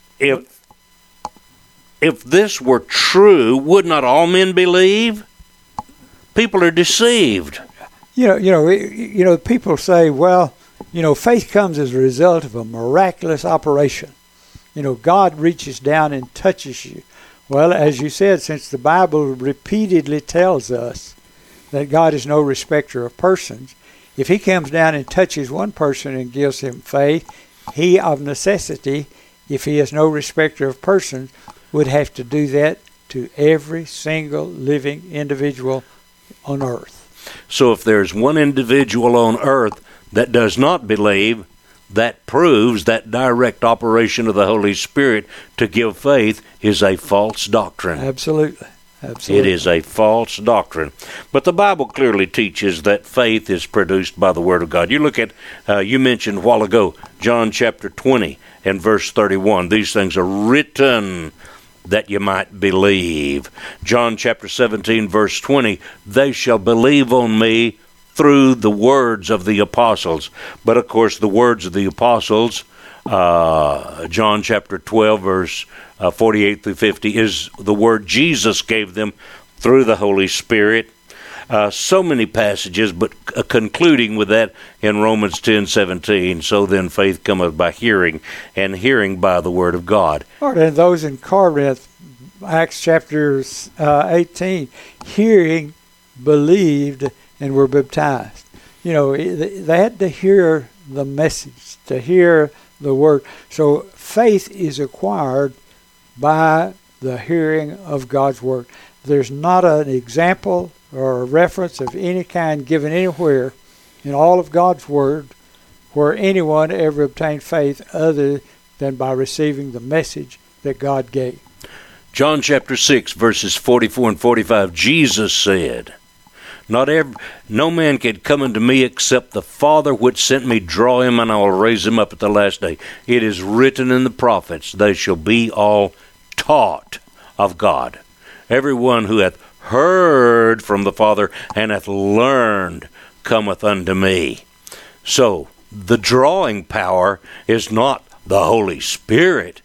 Speaker 4: if If this were true, would not all men believe? People are deceived.
Speaker 5: You know, you know, you know. People say, "Well, you know, faith comes as a result of a miraculous operation. You know, God reaches down and touches you." Well, as you said, since the Bible repeatedly tells us that God is no respecter of persons, if He comes down and touches one person and gives him faith, He of necessity, if He is no respecter of persons, would have to do that to every single living individual on earth.
Speaker 4: So if there's one individual on earth that does not believe, that proves that direct operation of the Holy Spirit to give faith is a false doctrine.
Speaker 5: Absolutely. Absolutely.
Speaker 4: It is a false doctrine. But the Bible clearly teaches that faith is produced by the Word of God. You look at, uh, you mentioned a while ago, John chapter twenty and verse thirty-one. These things are written that you might believe. John chapter seventeen, verse twenty, they shall believe on me through the words of the apostles. But of course, the words of the apostles, uh, John chapter twelve, verse uh, forty-eight through fifty, is the word Jesus gave them through the Holy Spirit. Uh, so many passages, but uh, concluding with that in Romans ten seventeen. So then faith cometh by hearing, and hearing by the word of God.
Speaker 5: All right, and those in Corinth, Acts chapter uh, eighteen, hearing, believed, and were baptized. You know, they had to hear the message, to hear the word. So faith is acquired by the hearing of God's word. There's not an example or a reference of any kind given anywhere in all of God's Word where anyone ever obtained faith other than by receiving the message that God gave.
Speaker 4: John chapter six, verses forty-four and forty-five, Jesus said, Not every, no man can come unto me except the Father which sent me draw him, and I will raise him up at the last day. It is written in the prophets, they shall be all taught of God. Everyone who hath heard from the Father and hath learned cometh unto me. So, the drawing power is not the Holy Spirit.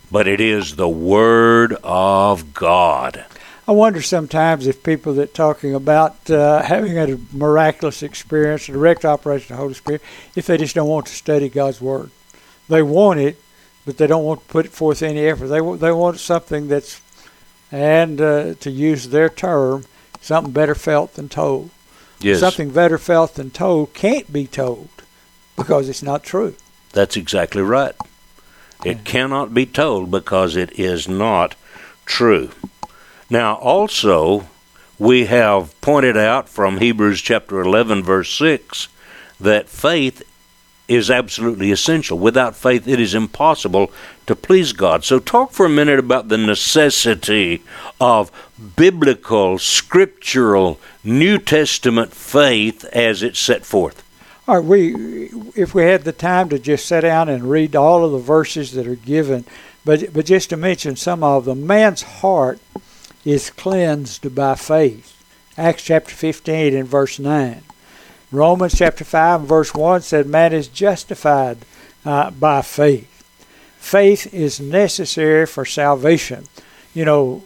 Speaker 4: but it is the Word of God.
Speaker 5: I wonder sometimes if people that talking about uh, having a miraculous experience, a direct operation of the Holy Spirit, if they just don't want to study God's Word. They want it, but they don't want to put forth any effort. They want, they want something that's, and uh, to use their term, something better felt than told.
Speaker 4: Yes.
Speaker 5: Something better felt than told can't be told because it's not true.
Speaker 4: That's exactly right. It cannot be told because it is not true. Now, also, we have pointed out from Hebrews chapter eleven, verse six, that faith is absolutely essential. Without faith, it is impossible to please God. So talk for a minute about the necessity of biblical, scriptural, New Testament faith as it's set forth.
Speaker 5: All right, we, if we had the time to just sit down and read all of the verses that are given, but but just to mention some of them, man's heart is cleansed by faith. Acts chapter fifteen and verse nine. Romans chapter five and verse one said man is justified uh, by faith. Faith is necessary for salvation. You know,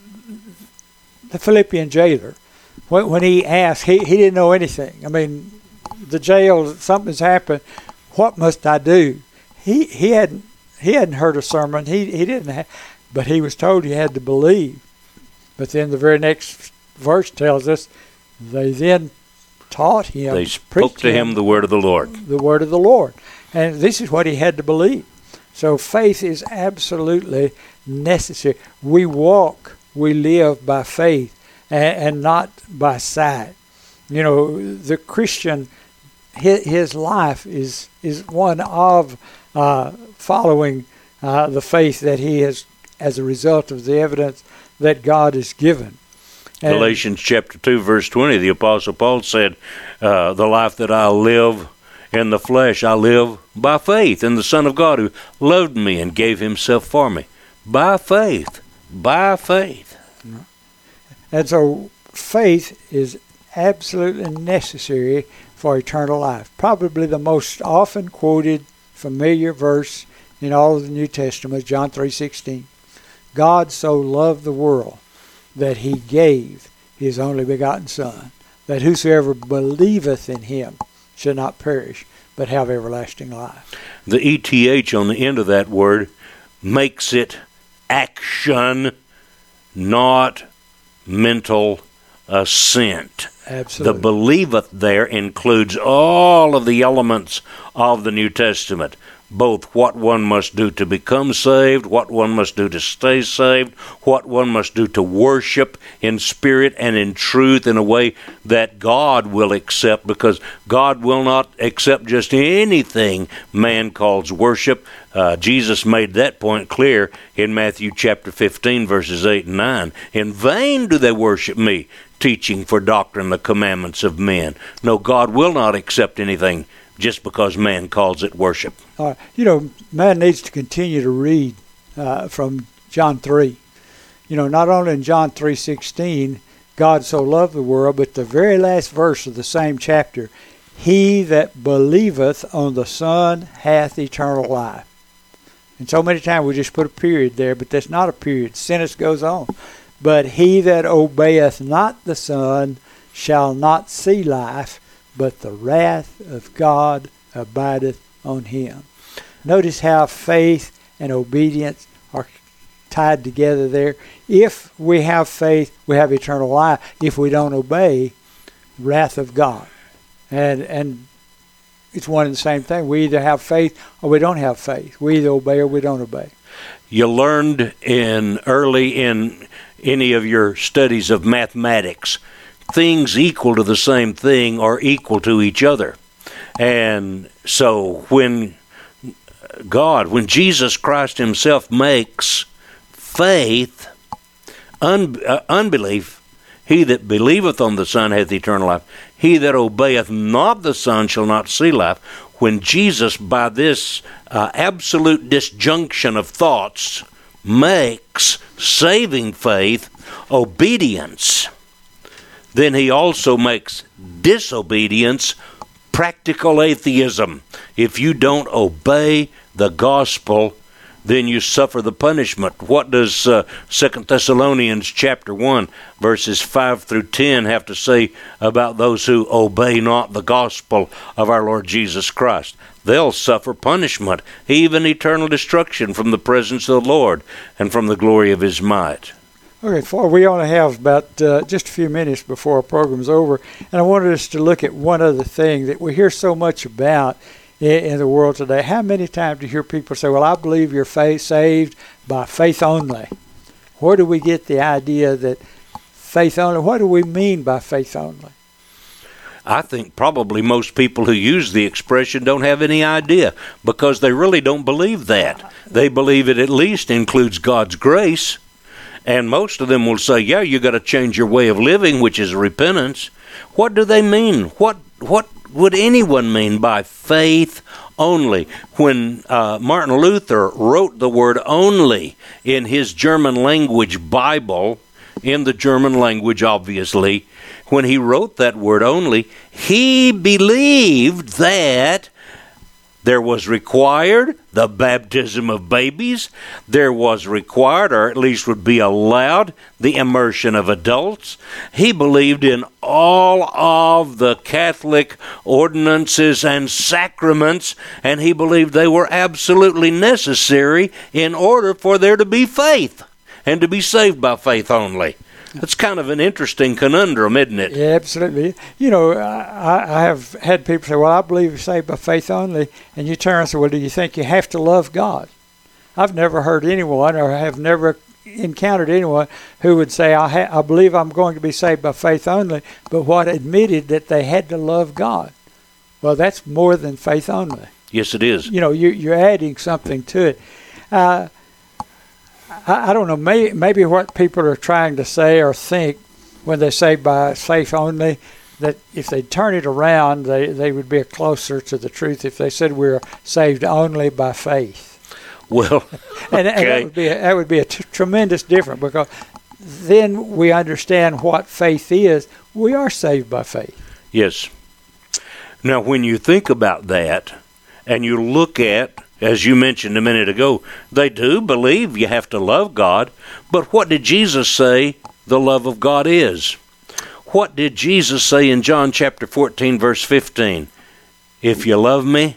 Speaker 5: the Philippian jailer, when, when he asked, he, he didn't know anything. I mean, the jail, something's happened. What must I do? He he hadn't he hadn't heard a sermon. He he didn't have, but he was told he had to believe. But then the very next verse tells us they then taught him.
Speaker 4: They spoke to him, him the word of the Lord.
Speaker 5: The word of the Lord. And this is what he had to believe. So faith is absolutely necessary. We walk, we live by faith and, and not by sight. You know, the Christian, his, his life is, is one of uh, following uh, the faith that he has as a result of the evidence that God has given. And
Speaker 4: Galatians chapter two, verse twenty, the Apostle Paul said, uh, the life that I live in the flesh, I live by faith in the Son of God who loved me and gave himself for me. By faith. By faith.
Speaker 5: And so faith is absolutely necessary for eternal life. Probably the most often quoted familiar verse in all of the New Testament, John three sixteen. God so loved the world that he gave his only begotten Son, that whosoever believeth in him should not perish, but have everlasting life.
Speaker 4: The E T H on the end of that word makes it action, not mental assent.
Speaker 5: Absolutely.
Speaker 4: The believeth there includes all of the elements of the New Testament, both what one must do to become saved, what one must do to stay saved, what one must do to worship in spirit and in truth in a way that God will accept, because God will not accept just anything man calls worship. Uh, Jesus made that point clear in Matthew chapter fifteen, verses eight and nine. In vain do they worship me, teaching for doctrine the commandments of men. No, God will not accept anything just because man calls it worship.
Speaker 5: Uh, you know, man needs to continue to read uh, from John three. You know, not only in John three sixteen, God so loved the world, but the very last verse of the same chapter, he that believeth on the Son hath eternal life. And so many times we just put a period there, but that's not a period. Sentence goes on. But he that obeyeth not the Son shall not see life, but the wrath of God abideth on him. Notice how faith and obedience are tied together there. If we have faith, we have eternal life. If we don't obey, wrath of God. And and it's one and the same thing. We either have faith or we don't have faith. We either obey or we don't obey.
Speaker 4: You learned in early in any of your studies of mathematics, things equal to the same thing are equal to each other. And so when God, when Jesus Christ himself makes faith, un, uh, unbelief, he that believeth on the Son hath eternal life. He that obeyeth not the Son shall not see life. When Jesus, by this uh, absolute disjunction of thoughts, makes saving faith obedience, then he also makes disobedience practical atheism. If you don't obey the gospel, then you suffer the punishment. What does uh, Second Thessalonians chapter one, verses five through ten have to say about those who obey not the gospel of our Lord Jesus Christ? They'll suffer punishment, even eternal destruction from the presence of the Lord and from the glory of his might.
Speaker 5: Okay, for we only have about uh, just a few minutes before our program's over, and I wanted us to look at one other thing that we hear so much about in, in the world today. How many times do you hear people say, well, I believe you're faith, saved by faith only? Where do we get the idea that faith only, what do we mean by faith only?
Speaker 4: I think probably most people who use the expression don't have any idea, because they really don't believe that. They believe it at least includes God's grace. And most of them will say, yeah, you got to change your way of living, which is repentance. What do they mean? What what would anyone mean by faith only? When uh, Martin Luther wrote the word only in his German language Bible, in the German language obviously, when he wrote that word only, he believed that there was required the baptism of babies. There was required, or at least would be allowed, the immersion of adults. He believed in all of the Catholic ordinances and sacraments, and he believed they were absolutely necessary in order for there to be faith and to be saved by faith only. It's kind of an interesting conundrum, isn't it?
Speaker 5: Yeah, absolutely. You know, I, I have had people say, well, I believe you're saved by faith only. And you turn and say, well, do you think you have to love God? I've never heard anyone, or have never encountered anyone who would say, I, ha- I believe I'm going to be saved by faith only, but what admitted that they had to love God. Well, that's more than faith only.
Speaker 4: Yes, it is.
Speaker 5: You know, you, you're adding something to it. Uh, I, I don't know, may, maybe what people are trying to say or think when they say by faith only, that if they turn it around, they, they would be closer to the truth if they said we're saved only by faith.
Speaker 4: Well,
Speaker 5: and,
Speaker 4: okay.
Speaker 5: and that would be a, that would be a t- tremendous difference, because then we understand what faith is. We are saved by faith.
Speaker 4: Yes. Now, when you think about that, and you look at, as you mentioned a minute ago, they do believe you have to love God, but what did Jesus say the love of God is? What did Jesus say in John chapter fourteen, verse fifteen? If you love me,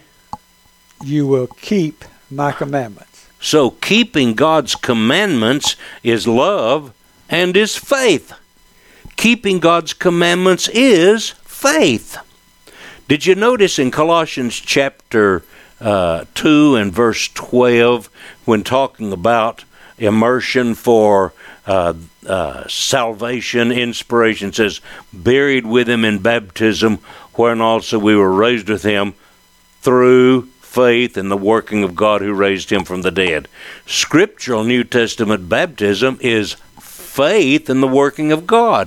Speaker 5: you will keep my commandments.
Speaker 4: So keeping God's commandments is love and is faith. Keeping God's commandments is faith. Did you notice in Colossians chapter uh, two and verse twelve, when talking about immersion for uh, uh, salvation, inspiration, says, buried with him in baptism, wherein also we were raised with him through faith in the working of God who raised him from the dead. Scriptural New Testament baptism is faith in the working of God.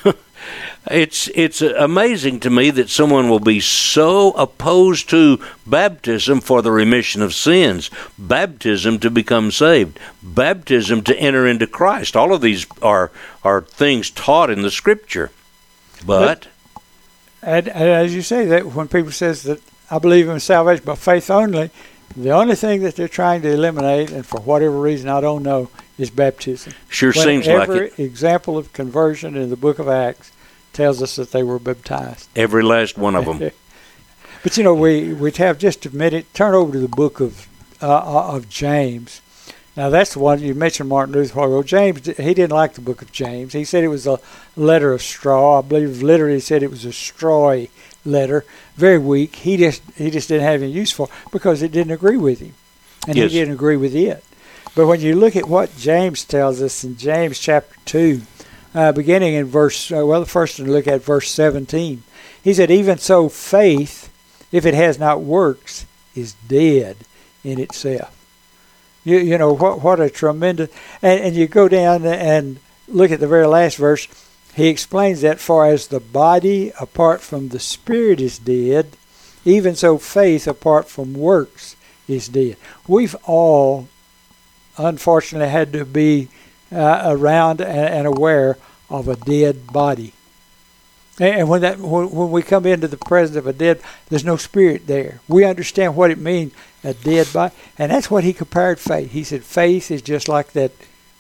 Speaker 4: It's it's amazing to me that someone will be so opposed to baptism for the remission of sins, baptism to become saved, baptism to enter into Christ. All of these are are things taught in the Scripture. But,
Speaker 5: but and, and as you say, that when people says that I believe in salvation by faith only, the only thing that they're trying to eliminate, and for whatever reason I don't know, is baptism.
Speaker 4: Sure seems like it.
Speaker 5: Every example of conversion in the book of Acts tells us that they were baptized.
Speaker 4: Every last one of them.
Speaker 5: But you know, we we have just a minute. Turn over to the book of uh, of James. Now that's the one you mentioned, Martin Luther. Well, James, he didn't like the book of James. He said it was a letter of straw. I believe literally he said it was a strawy letter, very weak. He just he just didn't have any use for it because it didn't agree with him, and
Speaker 4: yes.
Speaker 5: he didn't agree with it. But when you look at what James tells us in James chapter two, uh, beginning in verse, uh, well, the first one to look at verse seventeen, he said, even so faith, if it has not works, is dead in itself. You, you know, what what a tremendous, and, and you go down and look at the very last verse, he explains that for as the body apart from the spirit is dead, even so faith apart from works is dead. We've all, unfortunately, had to be uh, around and, and aware of a dead body. And when that when, when we come into the presence of a dead, there's no spirit there. We understand what it means, a dead body. And that's what he compared faith. He said faith is just like that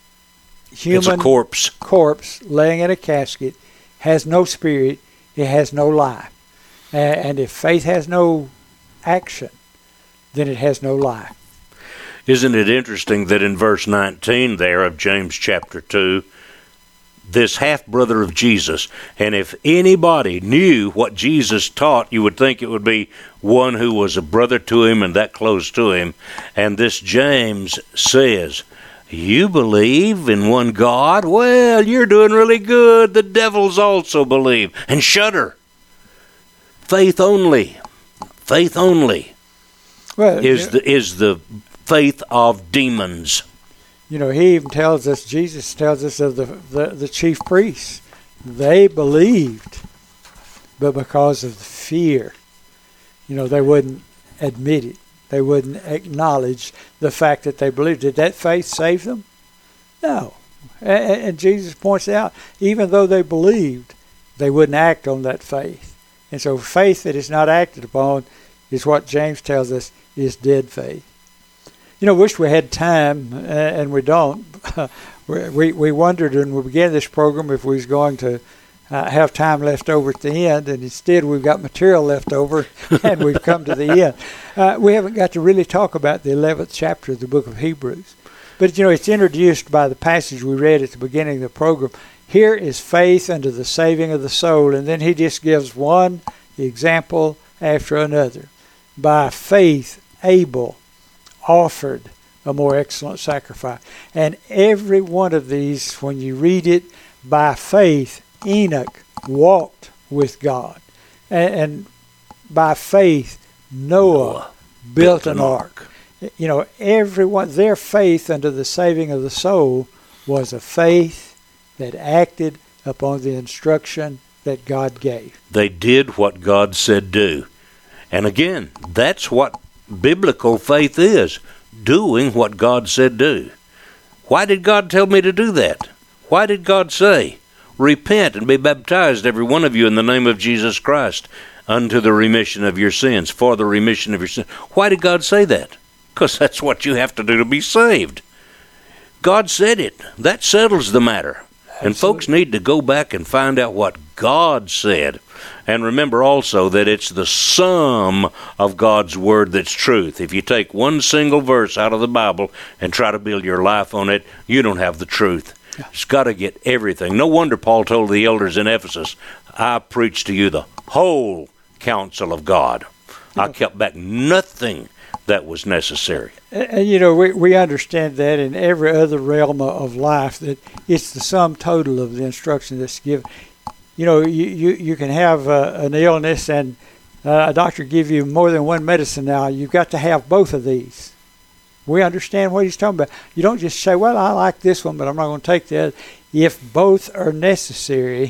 Speaker 5: human
Speaker 4: it's a corpse.
Speaker 5: corpse laying in a casket, has no spirit, it has no life. And if faith has no action, then it has no life.
Speaker 4: Isn't it interesting that in verse nineteen there of James chapter two, this half-brother of Jesus, and if anybody knew what Jesus taught, you would think it would be one who was a brother to him and that close to him. And this James says, you believe in one God? Well, you're doing really good. The devils also believe and shudder. Faith only. Faith only
Speaker 5: well,
Speaker 4: is the is the faith of demons.
Speaker 5: You know, he even tells us, Jesus tells us of the, the, the chief priests. They believed, but because of the fear, you know, they wouldn't admit it. They wouldn't acknowledge the fact that they believed. Did that faith save them? No. And, and Jesus points out, even though they believed, they wouldn't act on that faith. And so faith that is not acted upon is what James tells us is dead faith. You know, wish we had time, uh, and we don't. we we wondered when we began this program if we was going to uh, have time left over at the end, and instead we've got material left over, and we've come to the end. Uh, we haven't got to really talk about the eleventh chapter of the book of Hebrews. But, you know, it's introduced by the passage we read at the beginning of the program. Here is faith unto the saving of the soul, and then he just gives one example after another. By faith, Abel offered a more excellent sacrifice. And every one of these, when you read it, by faith, Enoch walked with God. And, and by faith, Noah, Noah built, built an ark. ark. You know, everyone, their faith unto the saving of the soul was a faith that acted upon the instruction that God gave.
Speaker 4: They did what God said do. And again, that's what biblical faith is, doing what God said do. Why did God tell me to do that? Why did God say, repent and be baptized, every one of you, in the name of Jesus Christ, unto the remission of your sins, for the remission of your sins? Why did God say that? Because that's what you have to do to be saved. God said it. That settles the matter. Absolutely. And folks need to go back and find out what God said. And remember also that it's the sum of God's Word that's truth. If you take one single verse out of the Bible and try to build your life on it, you don't have the truth. Yeah. It's got to get everything. No wonder Paul told the elders in Ephesus, I preach to you the whole counsel of God. Yeah. I kept back nothing that was necessary.
Speaker 5: And, and you know, we, we understand that in every other realm of life, that it's the sum total of the instruction that's given. You know, you, you, you can have uh, an illness and uh, a doctor give you more than one medicine now. You've got to have both of these. We understand what he's talking about. You don't just say, well, I like this one, but I'm not going to take the other. If both are necessary,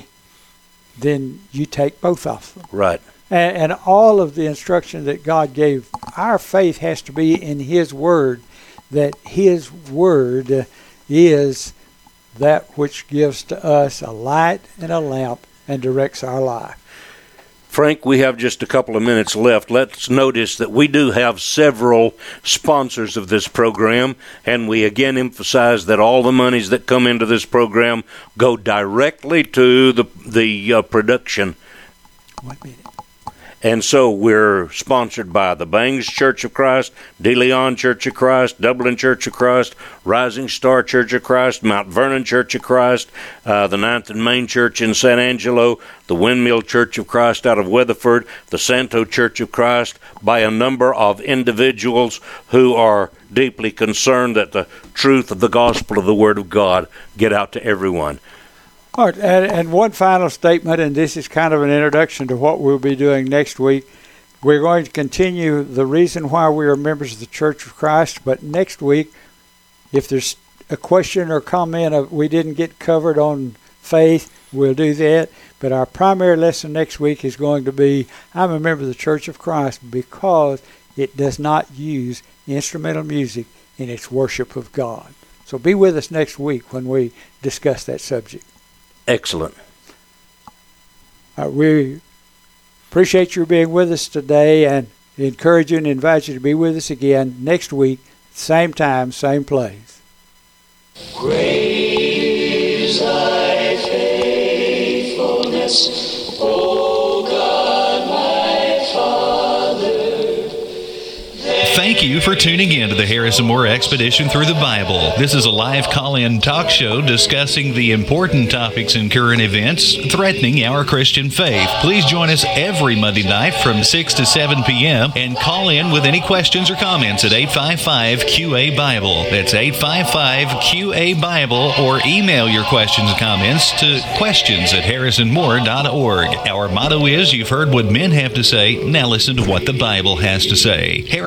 Speaker 5: then you take both of them.
Speaker 4: Right.
Speaker 5: And, and all of the instruction that God gave, our faith has to be in His Word, that His Word is that which gives to us a light and a lamp and directs our life.
Speaker 4: Frank, we have just a couple of minutes left. Let's notice that we do have several sponsors of this program, and we again emphasize that all the monies that come into this program go directly to the the uh, production.
Speaker 5: One minute.
Speaker 4: And so we're sponsored by the Bangs Church of Christ, De Leon Church of Christ, Dublin Church of Christ, Rising Star Church of Christ, Mount Vernon Church of Christ, uh, the Ninth and Main Church in San Angelo, the Windmill Church of Christ out of Weatherford, the Santo Church of Christ, by a number of individuals who are deeply concerned that the truth of the gospel of the Word of God get out to everyone.
Speaker 5: All right, and, and one final statement, and this is kind of an introduction to what we'll be doing next week. We're going to continue the reason why we are members of the Church of Christ, but next week, if there's a question or comment of we didn't get covered on faith, we'll do that. But our primary lesson next week is going to be, I'm a member of the Church of Christ because it does not use instrumental music in its worship of God. So be with us next week when we discuss that subject.
Speaker 4: Excellent.
Speaker 5: Uh, we appreciate you being with us today and encourage you and invite you to be with us again next week, same time, same place.
Speaker 3: Great is thy faithfulness, O God, my Father.
Speaker 6: Thank you for tuning in to the Harrison Moore Expedition Through the Bible. This is a live call-in talk show discussing the important topics and current events threatening our Christian faith. Please join us every Monday night from six to seven p.m. and call in with any questions or comments at eight five five Q A Bible. That's eight five five Q A Bible, or email your questions and comments to questions at harrison moore dot org. Our motto is, you've heard what men have to say, now listen to what the Bible has to say.